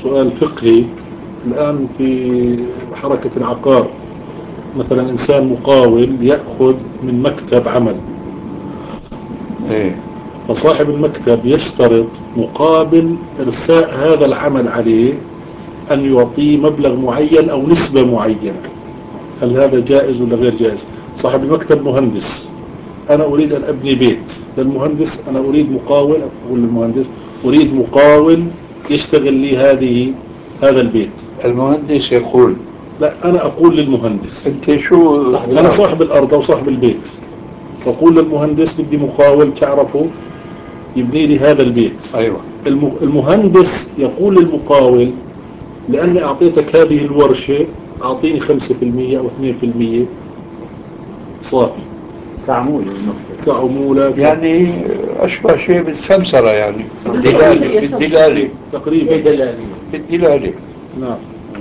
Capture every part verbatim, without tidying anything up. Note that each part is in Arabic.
سؤال فقهي. الآن في حركة العقار مثلا إنسان مقاول يأخذ من مكتب عمل، ايه فصاحب المكتب يشترط مقابل إرساء هذا العمل عليه أن يعطيه مبلغ معين أو نسبة معينة. هل هذا جائز ولا غير جائز؟ صاحب المكتب مهندس، أنا أريد أن أبني بيت للمهندس، أنا أريد مقاول، أقول للمهندس أريد مقاول يشتغل لي هذه هذا البيت. المهندس يقول لا، أنا أقول للمهندس، انت شو صاحب أنا الأرض؟ صاحب الأرض أو صاحب البيت، فأقول للمهندس بدي مقاول تعرفه يبني لي هذا البيت. ايوه. المهندس يقول للمقاول لأني أعطيتك هذه الورشة أعطيني خمسة في المية أو اثنين في المية صافي كعمولة كعمولة. يعني أشبه شيء بالسمسرة، يعني بالدلالة بالدلالة تقريبا بالدلالة. نعم.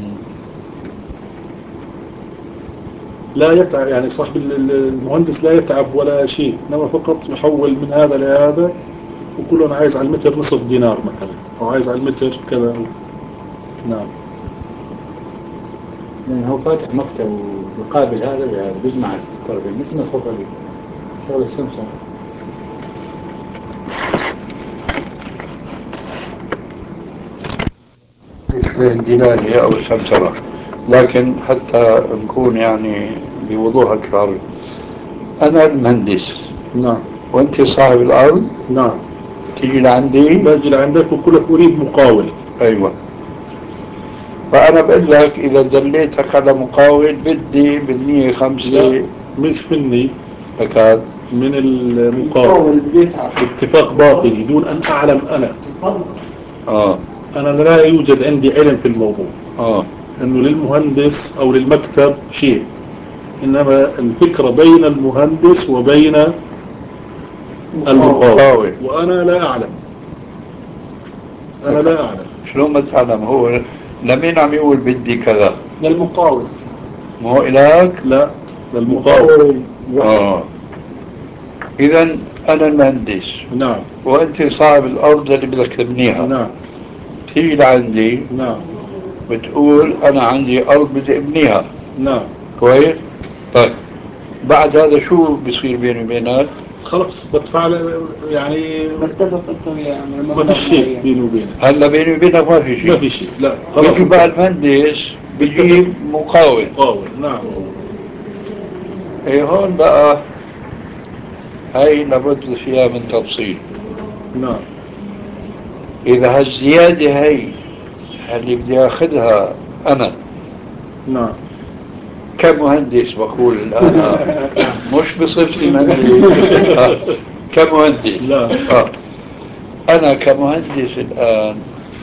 لا يتعب يعني صاحب المهندس لا يتعب ولا شيء، إنما فقط يحول من هذا لهذا، وكله أنا عايز على المتر نصف دينار مثلا، أو عايز على المتر كذا. نعم. لأنه هو فاتح مكتب ويقابل هذا بهذا، بيجمع الطرفين مثل ما تفضل شغل السمسم. الدلالة أو السمسرة. لكن حتى نكون يعني بوضوح أكثر، أنا المهندس نعم. وأنت صاحب الأرض. نعم. تيجي لعندي، باجي لعندك وكل لك أريد مقاول. أيوة. فأنا بقول لك إذا دليتك على مقاول بدي بالمية خمسة. مش مني، أكاد من المقاول اتفاق باطني دون أن أعلم أنا. آه أنا لا يوجد عندي علم في الموضوع آه أنه للمهندس أو للمكتب شيء، إنما الفكرة بين المهندس وبين المقاول، وأنا لا أعلم. أنا لا أعلم. شلون ما تعلم؟ هو لمين عم يقول بدي كذا؟ للمقاول. ما هو إلك؟ لا، للمقاول. آه. إذا أنا المهندس. نعم. وأنت صاحب الأرض اللي بدك تبنيها. نعم. تيجي لعندي. نعم. بتقول أنا عندي أرض بدي أبنيها. نعم. كويس؟ طيب بعد هذا شو بصير بيني وبينك؟ خلص بدفع يعني نتفق انت وياه ما في شيء بيني وبينك. هلا بيني وبينك ما في شيء. ما في شيء، لا خلاص. بيجي بقى المهندس بيجيب مقاول. مقاول. نعم. ايه هون بقى هاي لابد فيها من تفصيل. نعم. إذا هالزيادة هاي اللي بدي أخذها أنا. نعم. كمهندس بقول الآن مش بصفتي مهندس. آه. كمهندس. لا. آه. أنا كمهندس الآن،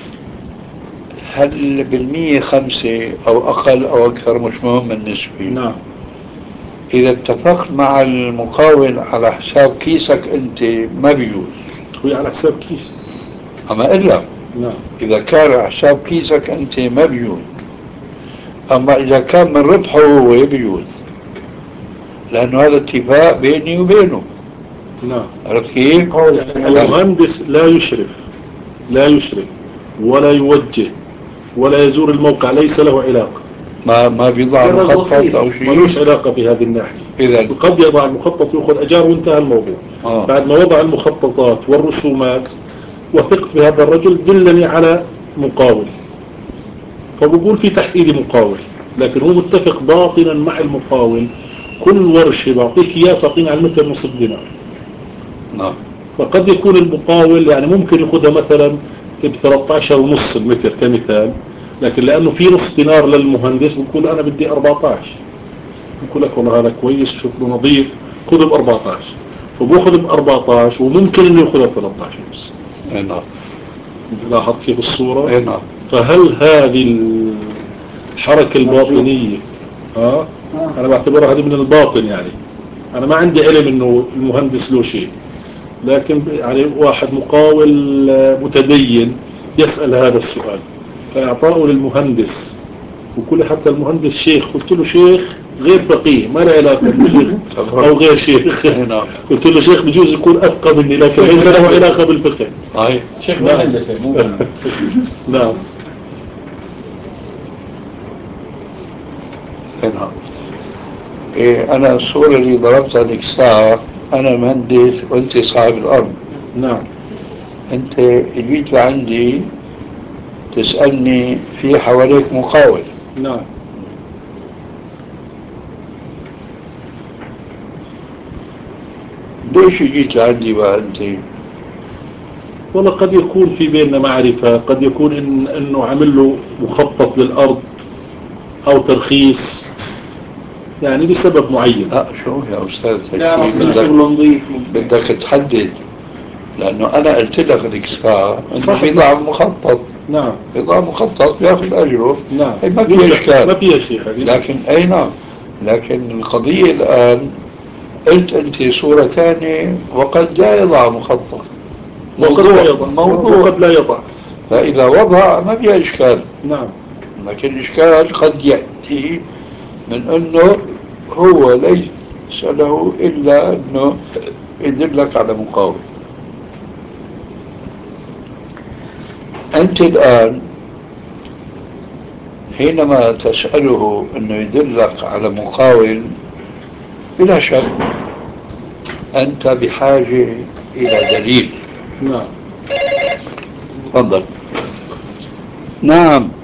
هل بالمية خمسة أو أقل أو أكثر مش مهم النسبة. نعم. إذا اتفقت مع المقاول على حساب كيسك أنت ما بيجوز. هو على حساب كيس. أما إلا نعم. إذا كان على حساب كيسك أنت ما بيجوز، أما إذا كان من ربحه هو بيجوز، لأنه هذا اتفاق بيني وبينه. نعم. عرفت كيف؟ المهندس لا يشرف، لا يشرف ولا يوجه ولا يزور الموقع، ليس له علاقة. ما ما بيضع مخطط أو شيء، ملوش علاقة في هذه الناحية. إذا قد يضع المخطط ويأخذ أجار وانتهى الموضوع. آه. بعد ما وضع المخططات والرسومات وثقت بهذا الرجل، دلني على مقاول، فبقول في تحت ايدي مقاول، لكن هو متفق باطنا مع المقاول كل ورشة بعطيك اياه تعطيني على المتر نصف دينار. نعم. فقد يكون المقاول يعني ممكن ياخذها مثلا ب ثلاثة عشر ونص المتر كمثال، لكن لانه في نص دينار للمهندس بقول انا بدي أربعة عشر، بقول لك والله هذا كويس شكله نظيف، خذه ب أربعة عشر، فباخذ ب أربعة عشر وممكن انه ياخذها ب ثلاثة عشر ونص. نعم. لاحظت كيف الصورة؟ نعم. فهل هذه الحركة الباطنية ها أنا بعتبرها هذه من الباطن، يعني أنا ما عندي علم إنه المهندس له شيء، لكن يعني واحد مقاول متدين يسأل هذا السؤال، فإعطاؤه للمهندس، وكل حتى المهندس شيخ، قلت له شيخ غير فقيه ما له علاقة بشيخ أو غير شيخ. قلت له شيخ بجوز يكون أثقى مني لكن ليس له علاقة بالفقه. هاي شيخ مهندس. نعم. هنا. إيه أنا الصورة اللي ضربتها هذيك الساعة أنا مهندس وأنت صاحب الأرض. نعم. أنت جيت لعندي تسألني في حواليك مقاول. نعم. ليش جيت لعندي بقى أنت؟ والله قد يكون في بيننا معرفة، قد يكون إن إنه عامل له مخطط للأرض أو ترخيص، يعني بسبب معين. لا شو يا أستاذ لا هيك من بدك شغل نظيف ممكن. بدك تحدد، لأنه أنا قلت لك هذيك الساعة إنه صح. بضع مخطط، نعم. بضع مخطط بياخذ أجره. نعم. هي ما في يمكن إشكال. ما فيها شيء هذه. نعم. لكن أي نعم، لكن القضية الآن قلت أنت صورة ثانية وقد لا يضع مخطط. وقد لا موضوع يضع موضوع وقد لا يضع. فإذا وضع ما فيها إشكال. نعم. لكن الإشكال قد يأتي من أنه هو ليس له إلا أنه يدلك على مقاول. أنت الآن حينما تسأله أنه يدلك على مقاول بلا شك أنت بحاجة إلى دليل. نعم. تفضل. نعم.